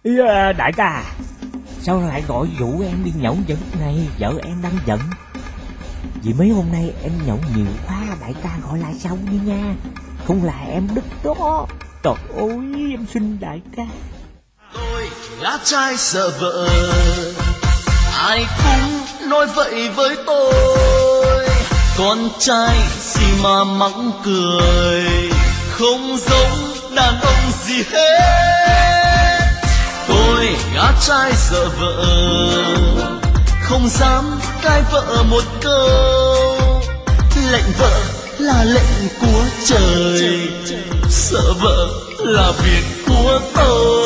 Đại ca, sao lại gọi dụ em đi nhậu giận này? Vợ em đang giận vì mấy hôm nay em nhậu nhiều quá. Đại ca gọi lại sau đi nha, không là em đứt đó. Trời ơi, em xin đại ca. Tôi gã trai sợ vợ, ai cũng nói vậy với tôi. Con trai gì mà mắng cười, không giống đàn ông gì hết. Tôi gã trai sợ vợ, không dám cãi vợ một câu. Lệnh vợ là lệnh của trời, sợ vợ là việc của tôi.